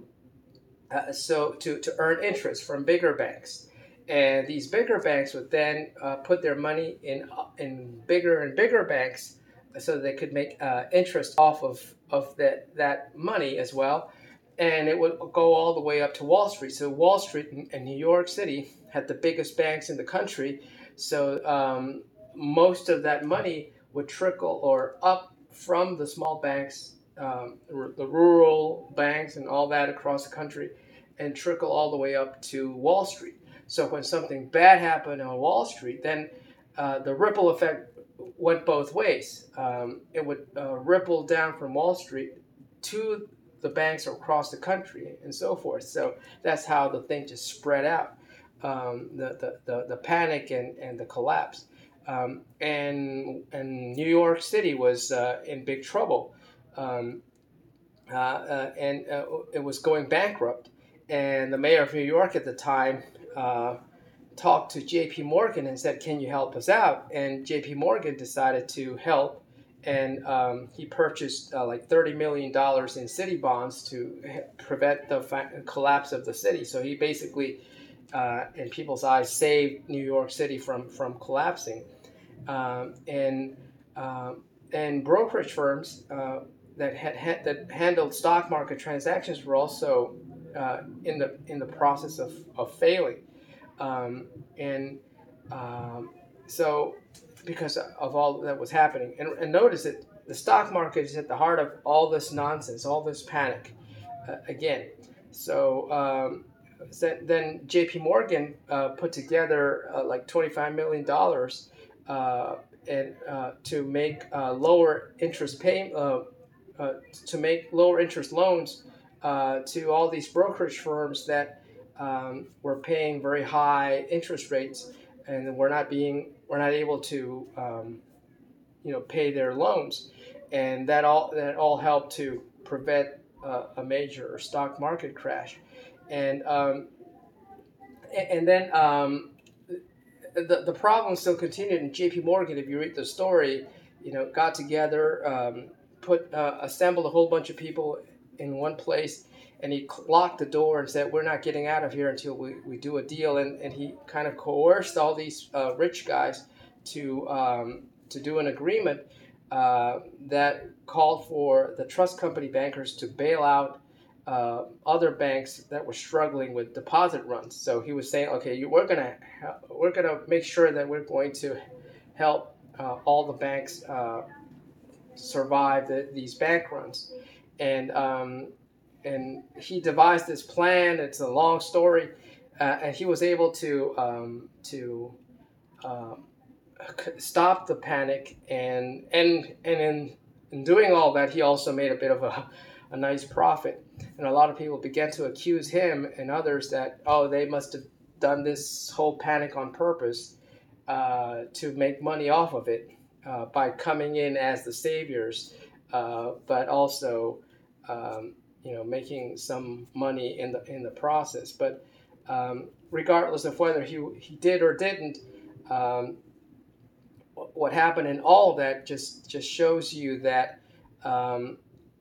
uh, so to, to earn interest from bigger banks. And these bigger banks would then uh, put their money in in bigger and bigger banks so they could make uh, interest off of, of that, that money as well. And it would go all the way up to Wall Street. So Wall Street in, in New York City had the biggest banks in the country. So um, most of that money would trickle or up from the small banks, um, the rural banks and all that across the country and trickle all the way up to Wall Street. So when something bad happened on Wall Street, then uh, the ripple effect went both ways. Um, it would uh, ripple down from Wall Street to the banks across the country and so forth. So that's how the thing just spread out, um, the, the, the, the panic and, and the collapse. Um, and, and New York City was uh, in big trouble. Um, uh, uh, and uh, it was going bankrupt. And the mayor of New York at the time uh, talked to J P Morgan and said, "Can you help us out?" And J P Morgan decided to help, and um, he purchased uh, like thirty million dollars in city bonds to prevent the fa- collapse of the city. So he basically, uh, in people's eyes, saved New York City from from collapsing. Um, and um, and brokerage firms uh, that had, had that handled stock market transactions were also uh, in the in the process of, of failing, um, and um, so because of all that was happening, and, and notice that the stock market is at the heart of all this nonsense, all this panic, uh, again. So. Um, then J P Morgan uh, put together uh, like twenty-five million dollars uh, and uh, to make uh, lower interest pay uh, uh, to make lower interest loans uh, to all these brokerage firms that um, were paying very high interest rates and were not being were not able to um, you know pay their loans, and that all that all helped to prevent uh, a major stock market crash, and um, and then um, the, the problem still continued. And J P Morgan, if you read the story, you know, got together, um, put uh, assembled a whole bunch of people in one place, and he locked the door and said, "We're not getting out of here until we, we do a deal." And, and he kind of coerced all these uh, rich guys to um, to do an agreement uh, that called for the trust company bankers to bail out uh, other banks that were struggling with deposit runs. So he was saying, okay, you, we're gonna we're gonna make sure that we're going to help uh, all the banks uh, survive the, these bank runs, and um, and he devised this plan. It's a long story, uh, and he was able to um, to um, stop the panic, and and and in in doing all that, he also made a bit of a, a nice profit. And a lot of people began to accuse him and others that, oh, they must have done this whole panic on purpose uh, to make money off of it uh, by coming in as the saviors, uh, but also um, you know, making some money in the in the process. But um, regardless of whether he he did or didn't, um, what happened in all of that just just shows you that um,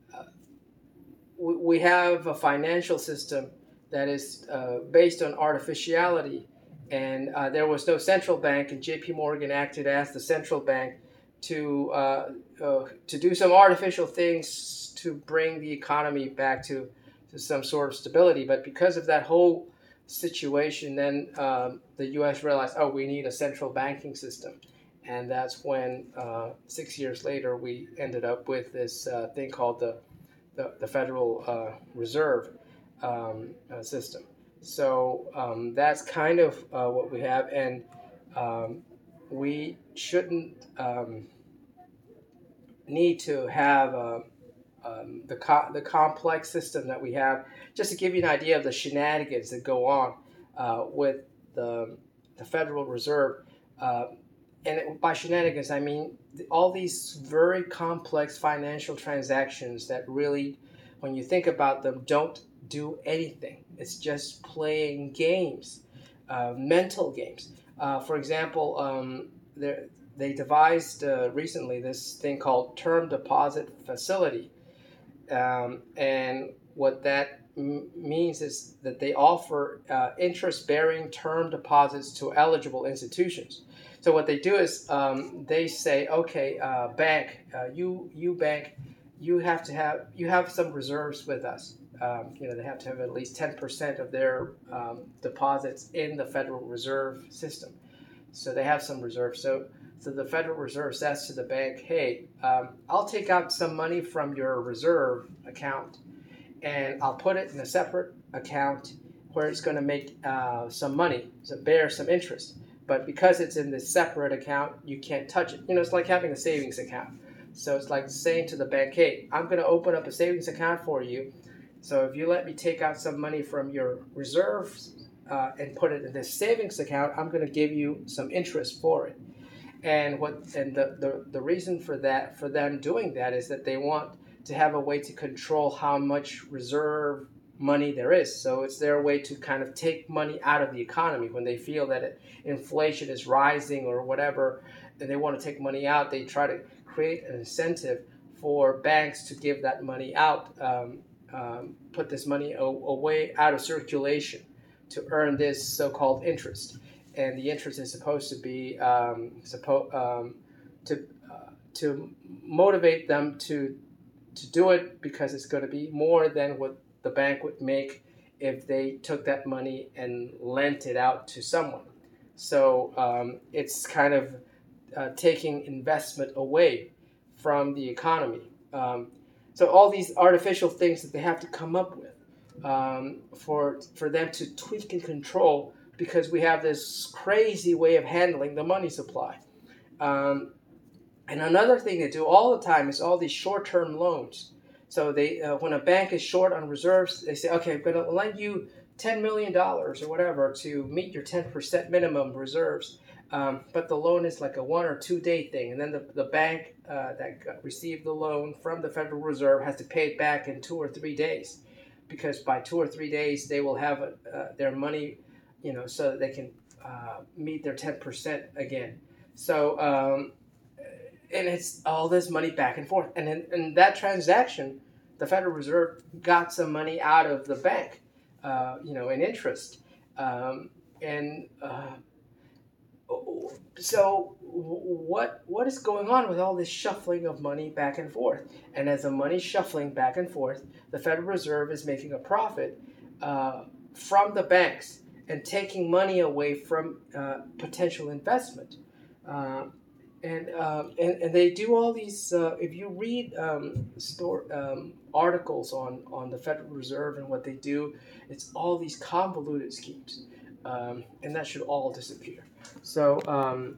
we have a financial system that is uh, based on artificiality, and uh, there was no central bank, and J P Morgan acted as the central bank to uh, uh, to do some artificial things to bring the economy back to, to some sort of stability. But because of that whole situation, then um, the U S realized, oh, we need a central banking system. And that's when uh, six years later, we ended up with this uh, thing called the the, the Federal uh, Reserve um, uh, system. So um, that's kind of uh, what we have, and um, we shouldn't um, need to have uh, um, the co- the complex system that we have. Just to give you an idea of the shenanigans that go on uh, with the the Federal Reserve. Uh, And it, by shenanigans, I mean all these very complex financial transactions that really, when you think about them, don't do anything. It's just playing games, uh, mental games. Uh, for example, um, they devised uh, recently this thing called term deposit facility. Um, and what that m- means is that they offer uh, interest-bearing term deposits to eligible institutions. So what they do is um, they say, okay, uh, bank, uh, you you bank, you have to have you have some reserves with us. Um, you know, they have to have at least ten percent of their um, deposits in the Federal Reserve system. So they have some reserves. So so the Federal Reserve says to the bank, hey, um, I'll take out some money from your reserve account, and I'll put it in a separate account where it's going to make uh, some money, so bear some interest. But because it's in this separate account, you can't touch it. You know, it's like having a savings account. So it's like saying to the bank, hey, I'm going to open up a savings account for you. So if you let me take out some money from your reserves uh, and put it in this savings account, I'm going to give you some interest for it. And what and the, the, the reason for that, for them doing that, is that they want to have a way to control how much reserve money there is. So it's their way to kind of take money out of the economy when they feel that it, inflation is rising or whatever, and they want to take money out. They try to create an incentive for banks to give that money out, um, um, put this money a- away out of circulation to earn this so-called interest. And the interest is supposed to be um, suppo- um, to uh, to motivate them to to do it, because it's going to be more than what the bank would make if they took that money and lent it out to someone. So um, it's kind of uh, taking investment away from the economy. Um, so all these artificial things that they have to come up with um, for for them to tweak and control, because we have this crazy way of handling the money supply. Um, and another thing they do all the time is all these short-term loans. So they, uh, when a bank is short on reserves, they say, okay, I'm going to lend you ten million dollars or whatever to meet your ten percent minimum reserves. Um, but the loan is like a one or two day thing. And then the, the bank uh, that got, received the loan from the Federal Reserve has to pay it back in two or three days. Because by two or three days, they will have uh, their money, you know, so that they can uh, meet their ten percent again. So, um, and it's all this money back and forth. And in, in that transaction, the Federal Reserve got some money out of the bank, uh, you know, in interest. Um, and uh, so what what is going on with all this shuffling of money back and forth? And as the money's shuffling back and forth, the Federal Reserve is making a profit uh, from the banks and taking money away from uh, potential investment. Uh, and, uh, and and they do all these. Uh, if you read um, store um, articles on on the Federal Reserve and what they do, it's all these convoluted schemes, um, and that should all disappear. So, um,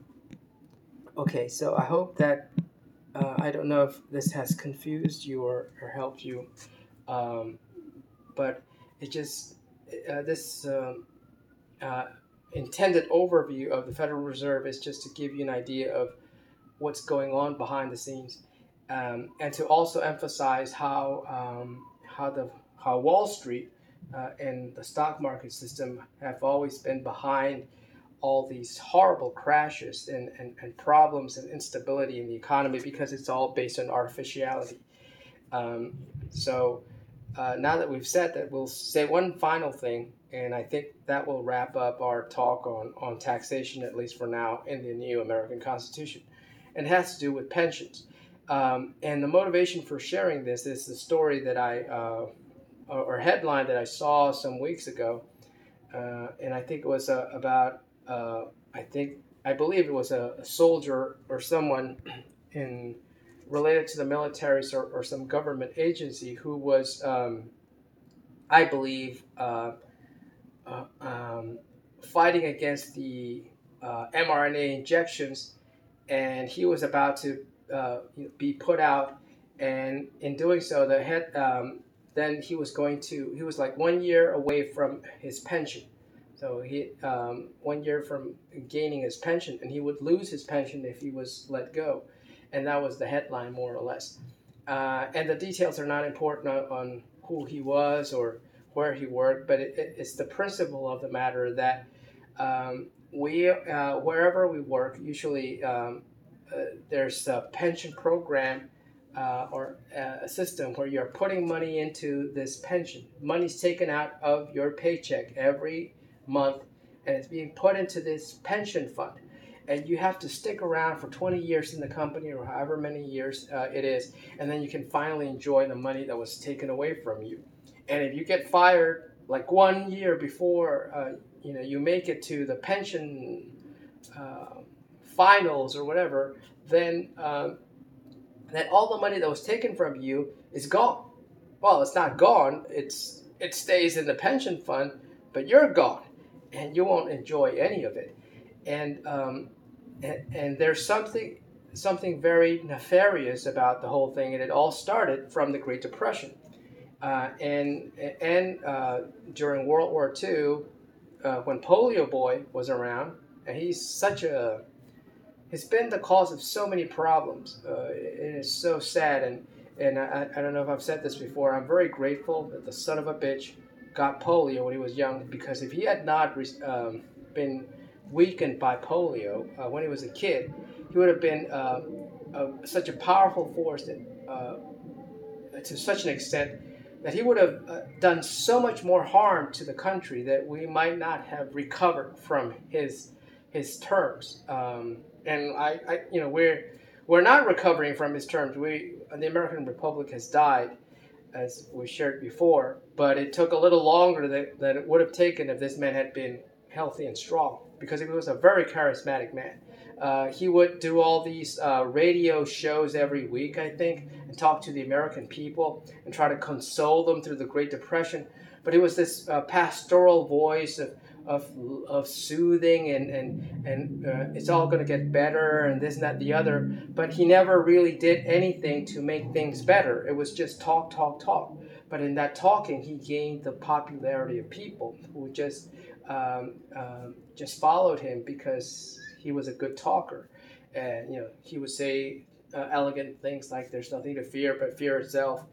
okay, so I hope that uh, I don't know if this has confused you or, or helped you, um, but it just uh, this um, uh, intended overview of the Federal Reserve is just to give you an idea of what's going on behind the scenes, um, and to also emphasize how um, how the how Wall Street uh, and the stock market system have always been behind all these horrible crashes and, and, and problems and instability in the economy, because it's all based on artificiality. Um, so uh, now that we've said that, we'll say one final thing, and I think that will wrap up our talk on, on taxation, at least for now, in the new American Constitution. And it has to do with pensions. Um, and the motivation for sharing this is the story that I, uh, or headline that I saw some weeks ago, uh, and I think it was uh, about Uh, I think I believe it was a, a soldier or someone in related to the military or, or some government agency who was, um, I believe, uh, uh, um, fighting against the uh, mRNA injections, and he was about to uh, be put out, and in doing so, the head um, then he was going to he was like one year away from his pension. So he um, one year from gaining his pension, and he would lose his pension if he was let go, and that was the headline more or less. Uh, and the details are not important on, on who he was or where he worked, but it, it, it's the principle of the matter that um, we uh, wherever we work, usually um, uh, there's a pension program. Uh, or uh, a system where you're putting money into this pension. Money's taken out of your paycheck every month, and it's being put into this pension fund, and you have to stick around for twenty years in the company or however many years uh, it is, and then you can finally enjoy the money that was taken away from you. And if you get fired like one year before uh, you know you make it to the pension uh, finals or whatever, then um, then all the money that was taken from you is gone. Well, it's not gone, it's it stays in the pension fund, but you're gone, and you won't enjoy any of it. And um, and, and there's something something very nefarious about the whole thing, and it all started from the Great Depression, uh, and and uh, during World War Two, uh, when Polio Boy was around, and he's such a he's been the cause of so many problems. Uh, it is so sad, and and I, I don't know if I've said this before. I'm very grateful that the son of a bitch got polio when he was young, because if he had not um, been weakened by polio uh, when he was a kid, he would have been uh, uh, such a powerful force that, uh, to such an extent that he would have uh, done so much more harm to the country that we might not have recovered from his his terms. Um, and I, I, you know, we're we're not recovering from his terms. We, the American Republic has died, as we shared before, but it took a little longer than, than it would have taken if this man had been healthy and strong, because he was a very charismatic man. Uh, he would do all these uh, radio shows every week, I think, and talk to the American people and try to console them through the Great Depression. But it was this uh, pastoral voice of of, of soothing and and and uh, it's all going to get better and this and that and the other. But he never really did anything to make things better. It was just talk, talk, talk. But in that talking, he gained the popularity of people who just um, um, just followed him because he was a good talker. And you know, he would say uh, elegant things like "There's nothing to fear but fear itself."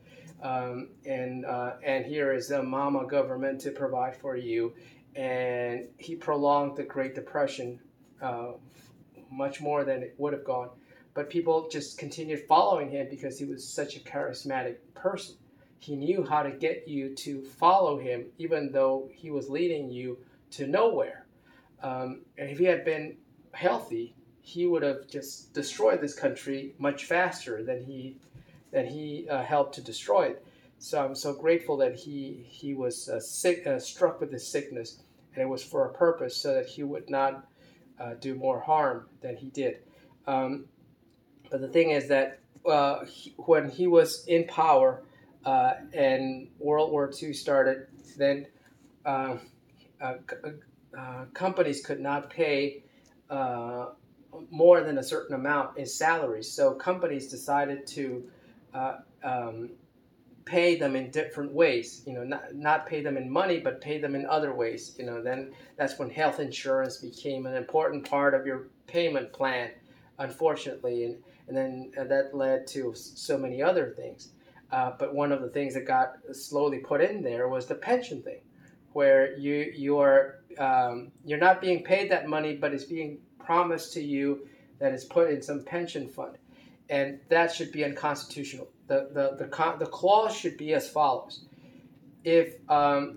um, and uh, and here is a mama government to provide for you. And he prolonged the Great Depression uh, much more than it would have gone. But people just continued following him because he was such a charismatic person. He knew how to get you to follow him, even though he was leading you to nowhere. Um, and if he had been healthy, he would have just destroyed this country much faster than he than he uh, helped to destroy it. So I'm so grateful that he he was uh, sick, uh, struck with this sickness, and it was for a purpose, so that he would not uh, do more harm than he did. Um, but the thing is that uh, he, when he was in power uh, and World War Two started, then uh, uh, uh, companies could not pay uh, more than a certain amount in salaries. So companies decided to uh, um, pay them in different ways. You know, not not pay them in money, but pay them in other ways. You know, then that's when health insurance became an important part of your payment plan, unfortunately, and and then uh, that led to so many other things. Uh, but one of the things that got slowly put in there was the pension thing, where you you are um, you're not being paid that money, but it's being promised to you that it's put in some pension fund, and that should be unconstitutional. The the the, the clause should be as follows: if um,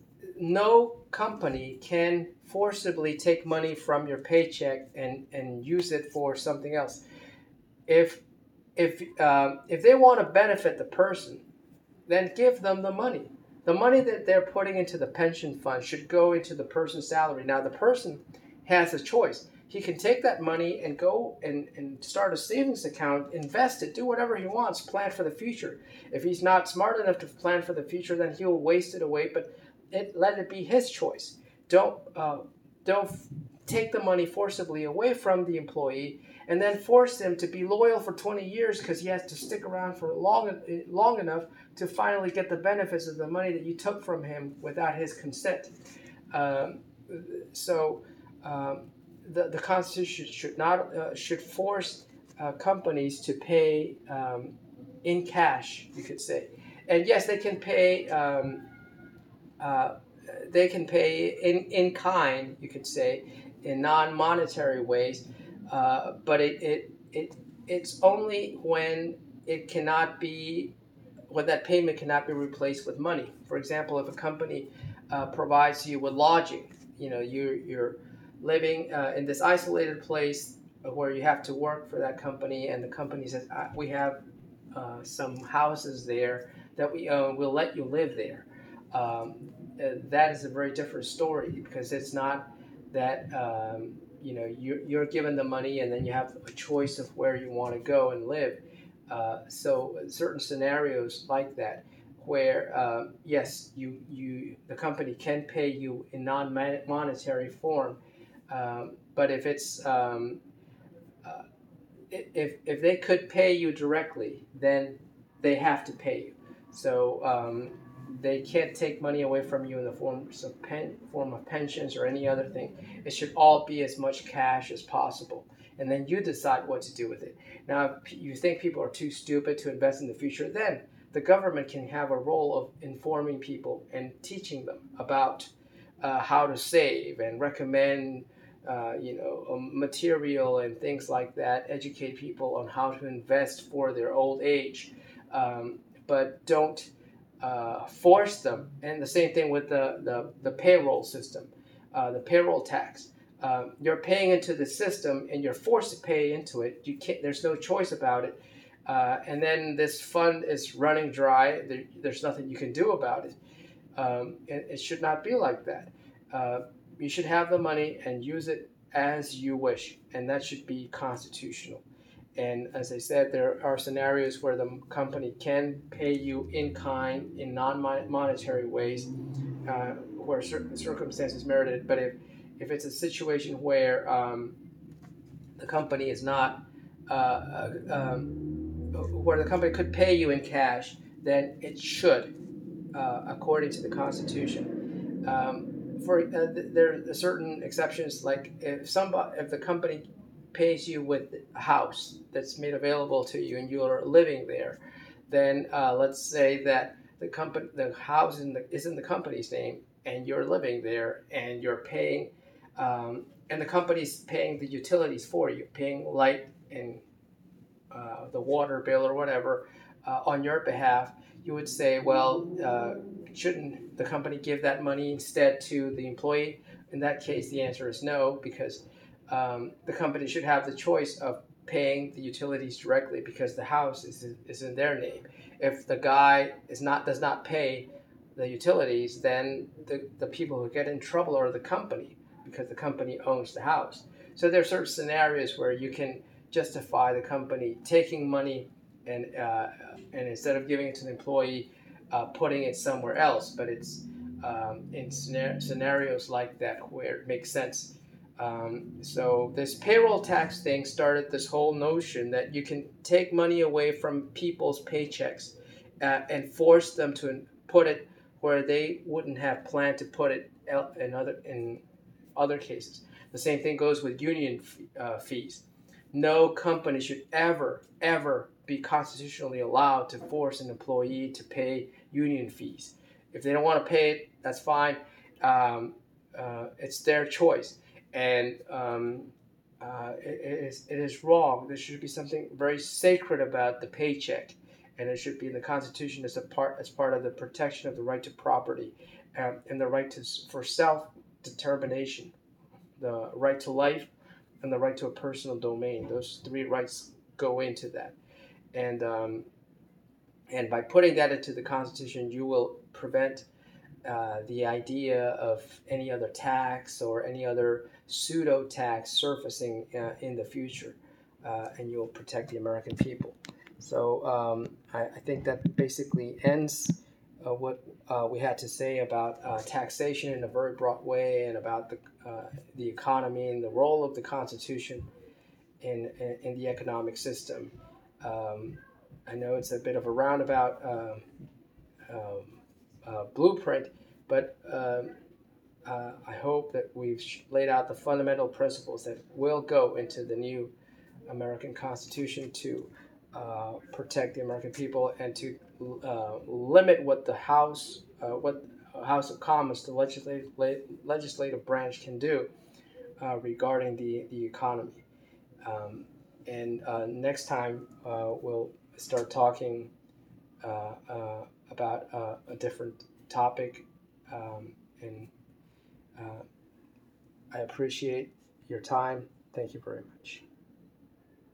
no company can forcibly take money from your paycheck and, and use it for something else. If if um, if they want to benefit the person, then give them the money. The money that they're putting into the pension fund should go into the person's salary. Now, the person has a choice. He can take that money and go and, and start a savings account, invest it, do whatever he wants, plan for the future. If he's not smart enough to plan for the future, then he'll waste it away, but it, let it be his choice. Don't, uh, don't take the money forcibly away from the employee and then force him to be loyal for twenty years because he has to stick around for long, long enough to finally get the benefits of the money that you took from him without his consent. Um, so um, the, the Constitution should not uh, should force uh, companies to pay um, in cash, you could say. And yes, they can pay um, uh, they can pay in, in kind, you could say, in non-monetary ways, uh, but it, it it it's only when it cannot be when that payment cannot be replaced with money. For example, if a company uh, provides you with lodging, you know, you're you're living uh, in this isolated place where you have to work for that company, and the company says, uh, we have uh, some houses there that we own, we'll let you live there. Um, uh, that is a very different story, because it's not that um, you know you're, you're given the money and then you have a choice of where you want to go and live. Uh, so certain scenarios like that, where um, yes, you you the company can pay you in non-monetary form, um, but if it's um, uh, if if they could pay you directly, then they have to pay you. So um, they can't take money away from you in the form of pen, form of pensions or any other thing. It should all be as much cash as possible, and then you decide what to do with it. Now, if you think people are too stupid to invest in the future, then the government can have a role of informing people and teaching them about uh, how to save and recommend uh, you know, um, material and things like that, educate people on how to invest for their old age, um, but don't uh, force them. And the same thing with the, the, the payroll system, uh, the payroll tax. Um, you're paying into the system and you're forced to pay into it. You can't, there's no choice about it. Uh, and then this fund is running dry. There, there's nothing you can do about it. Um, it, it should not be like that. Uh, you should have the money and use it as you wish, and that should be constitutional. And as I said, there are scenarios where the company can pay you in kind, in non-monetary ways, uh, where certain circumstances merit it. But if, if it's a situation where um, the company is not, uh, um, where the company could pay you in cash, then it should, uh, according to the Constitution. Um, for uh, th- there are certain exceptions, like if somebody, if the company pays you with a house that's made available to you and you're living there, then uh, let's say that the company, the house in the, is in the company's name, and you're living there, and you're paying, um, and the company's paying the utilities for you, paying light and uh, the water bill or whatever uh, on your behalf. You would say, well, uh, shouldn't the company give that money instead to the employee? In that case, the answer is no, because um, the company should have the choice of paying the utilities directly because the house is, is in their name. If the guy is not does not pay the utilities, then the, the people who get in trouble are the company because the company owns the house. So there are certain scenarios where you can justify the company taking money and uh, and instead of giving it to the employee, uh, putting it somewhere else. But it's um, in scenarios like that where it makes sense. Um, so this payroll tax thing started this whole notion that you can take money away from people's paychecks uh, and force them to put it where they wouldn't have planned to put it in other in other cases. The same thing goes with union uh, fees. No company should ever, ever be constitutionally allowed to force an employee to pay union fees. If they don't want to pay it, that's fine. Um, uh, it's their choice. And um, uh, it, it, is, it is wrong. There should be something very sacred about the paycheck. And it should be in the Constitution as a part as part of the protection of the right to property um, and the right to for self determination, the right to life, and the right to a personal domain. Those three rights go into that, and um, and by putting that into the Constitution, you will prevent uh, the idea of any other tax or any other pseudo tax surfacing uh, in the future, uh, and you'll protect the American people. So um, I, I think that basically ends uh, what uh, we had to say about uh, taxation in a very broad way, and about the uh, the economy and the role of the Constitution in in, in the economic system. Um, I know it's a bit of a roundabout um, um, uh, blueprint, but um, uh, I hope that we've laid out the fundamental principles that will go into the new American Constitution to uh, protect the American people and to uh, limit what the House, uh, what House of Commons, the legislative legislative branch, can do uh, regarding the the economy. Um, and uh, next time uh, we'll start talking uh, uh, about uh, a different topic. Um, and uh, I appreciate your time. Thank you very much.